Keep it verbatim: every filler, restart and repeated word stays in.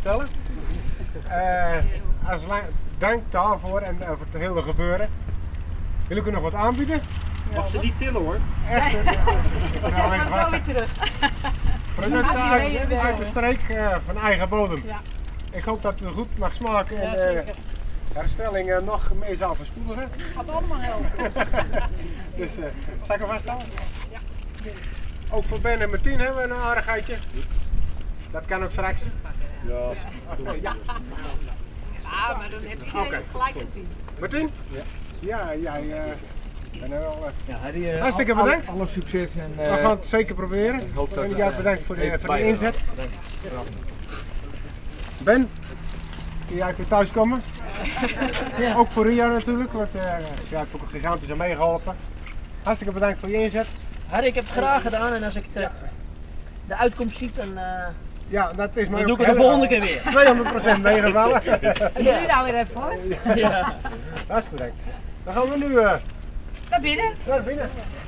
vertellen. Uh, als lang, dank daarvoor en uh, voor het hele gebeuren. Wil ik u nog wat aanbieden? Mag ze niet tillen hoor. Echt, uh, We zetten hem zo weer terug. Producten uit, uit de streek uh, van eigen bodem. Ja. Ik hoop dat het goed mag smaken en de uh, herstelling uh, nog meer zal verspoedigen. Gaat allemaal helpen. Dus uh, zal ik hem vasthouden? Ja. Ook voor Ben en Martien hebben we een aardigheidje. Dat kan ook straks. Ja. Okay, ja. Ja, maar dan heb je okay. gelijk gezien. Martien? Ja. Ja, jij uh, bent er wel. Uh, ja, Harry, uh, hartstikke bedankt. Alle succes. En, uh, we gaan het zeker proberen. Ik hoop dat, en jij bedankt voor de, voor de inzet. Dank je. Ben, kun jij weer thuis komen? Ja. Ook voor Ria natuurlijk, want uh, ja, ik heb ook gigantisch aan meegeholpen. Hartstikke bedankt voor je inzet. Harry, ik heb het graag gedaan en als ik de, de uitkomst zie, dan, uh, ja, dat is dan doe ik het de volgende keer weer. tweehonderd procent meegevallen. Ja. Nu nou weer even hoor. Ja. Ja. Hartstikke bedankt. Dan gaan we nu uh, naar binnen. Naar binnen.